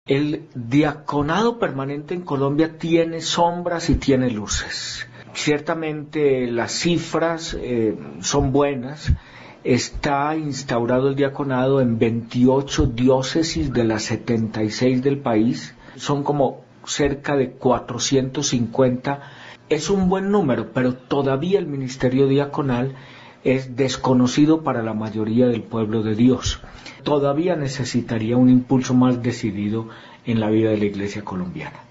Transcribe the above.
El diaconado permanente en Colombia tiene sombras y tiene luces. Ciertamente las cifras son buenas. Está instaurado el diaconado en 28 diócesis de las 76 del país. Son como cerca de 450. Es un buen número, pero todavía el ministerio diaconal es desconocido para la mayoría del pueblo de Dios. Todavía necesitaría un impulso más decidido en la vida de la Iglesia colombiana.